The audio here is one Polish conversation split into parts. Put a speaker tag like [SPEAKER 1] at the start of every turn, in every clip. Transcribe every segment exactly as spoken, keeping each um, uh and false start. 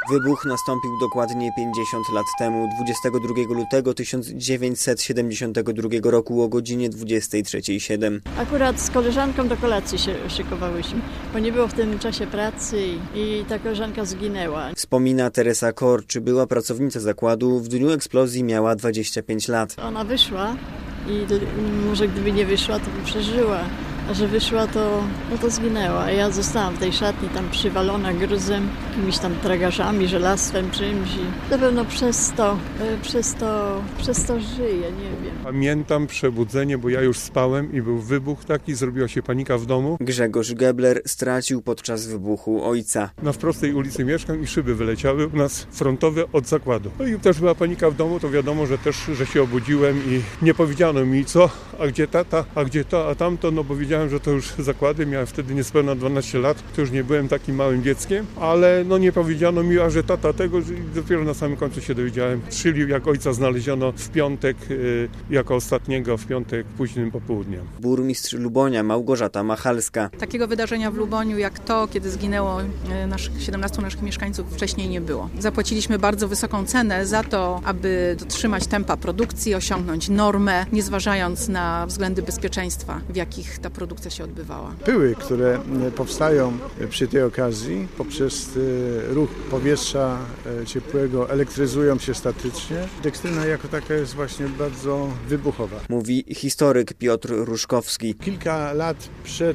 [SPEAKER 1] Wybuch nastąpił dokładnie pięćdziesiąt lat temu, dwudziestego drugiego lutego tysiąc dziewięćset siedemdziesiątego drugiego roku o godzinie dwudziestej trzeciej zero siedem.
[SPEAKER 2] Akurat z koleżanką do kolacji się szykowałyśmy, bo nie było w tym czasie pracy i ta koleżanka zginęła.
[SPEAKER 1] Wspomina Teresa Korczy, była pracownica zakładu, w dniu eksplozji miała dwadzieścia pięć lat.
[SPEAKER 2] Ona wyszła i może gdyby nie wyszła, to by przeżyła. A że wyszła, to, no to zginęła. A ja zostałam w tej szatni tam przywalona gruzem, jakimiś tam tragarzami, żelastwem, czymś. I na pewno przez to, przez to, przez to żyję, nie wiem.
[SPEAKER 3] Pamiętam przebudzenie, bo ja już spałem i był wybuch taki, zrobiła się panika w domu.
[SPEAKER 1] Grzegorz Gebler stracił podczas wybuchu ojca.
[SPEAKER 3] Na wprostej ulicy mieszkam i szyby wyleciały u nas frontowe od zakładu. No i też była panika w domu, to wiadomo, że też, że się obudziłem i nie powiedziano mi co, a gdzie tata, a gdzie to, a tamto, no bo wiedziałem, że to już zakłady, miałem wtedy niespełna dwanaście lat, to już nie byłem takim małym dzieckiem, ale no nie powiedziano mi, a że tata tego, że dopiero na samym końcu się dowiedziałem. Czyli jak ojca znaleziono w piątek, yy, jako ostatniego w piątek późnym popołudniem.
[SPEAKER 1] Burmistrz Lubonia Małgorzata Machalska.
[SPEAKER 4] Takiego wydarzenia w Luboniu jak to, kiedy zginęło naszych siedemnastu naszych mieszkańców, wcześniej nie było. Zapłaciliśmy bardzo wysoką cenę za to, aby dotrzymać tempa produkcji, osiągnąć normę, nie zważając na względy bezpieczeństwa, w jakich ta produkcja się odbywała.
[SPEAKER 5] Pyły, które powstają przy tej okazji poprzez ruch powietrza ciepłego, elektryzują się statycznie. Dekstryna jako taka jest właśnie bardzo wybuchowa.
[SPEAKER 1] Mówi historyk Piotr Różkowski.
[SPEAKER 5] Kilka lat przed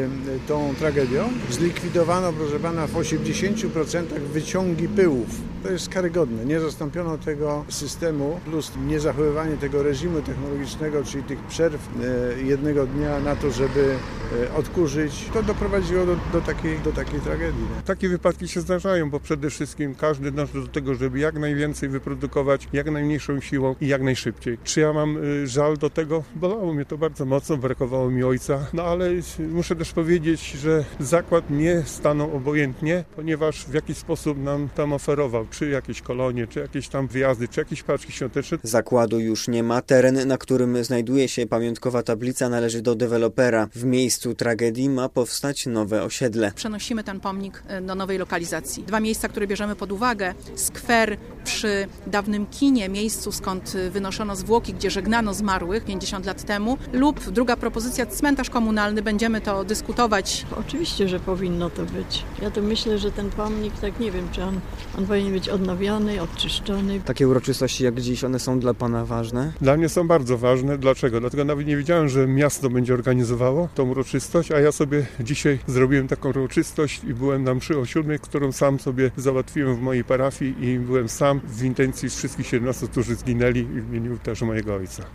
[SPEAKER 5] tą tragedią zlikwidowano, proszę pana, w osiemdziesięciu procentach wyciągi pyłów. To jest karygodne. Nie zastąpiono tego systemu, plus niezachowywanie tego reżimu technologicznego, czyli tych przerw jednego dnia na to, żeby odkurzyć. To doprowadziło do, do, takiej, do takiej tragedii.
[SPEAKER 3] Takie wypadki się zdarzają, bo przede wszystkim każdy dąży do tego, żeby jak najwięcej wyprodukować, jak najmniejszą siłą i jak najszybciej. Czy ja mam żal do tego? Bolało mnie to bardzo mocno, brakowało mi ojca. No ale muszę też powiedzieć, że zakład nie stanął obojętnie, ponieważ w jakiś sposób nam tam oferował, czy jakieś kolonie, czy jakieś tam wyjazdy, czy jakieś paczki świąteczne.
[SPEAKER 1] Zakładu już nie ma. Teren, na którym znajduje się pamiątkowa tablica, należy do dewelopera. W miejscu tragedii ma powstać nowe osiedle.
[SPEAKER 4] Przenosimy ten pomnik do nowej lokalizacji. Dwa miejsca, które bierzemy pod uwagę. Skwer przy dawnym kinie, miejscu skąd wynoszono zwłoki, gdzie żegnano zmarłych pięćdziesiąt lat temu, lub druga propozycja, cmentarz komunalny. Będziemy to dyskutować.
[SPEAKER 2] Oczywiście, że powinno to być. Ja to myślę, że ten pomnik, tak nie wiem, czy on, on powinien być odnowiony, odczyszczony.
[SPEAKER 1] Takie uroczystości jak dziś, one są dla pana ważne?
[SPEAKER 3] Dla mnie są bardzo ważne. Dlaczego? Dlatego nawet nie wiedziałem, że miasto będzie organizowało tą uroczystość, a ja sobie dzisiaj zrobiłem taką uroczystość i byłem na mszy o siódmej, którą sam sobie załatwiłem w mojej parafii i byłem sam w intencji z wszystkich siedemnastu, którzy zginęli i w imieniu też mojego ojca.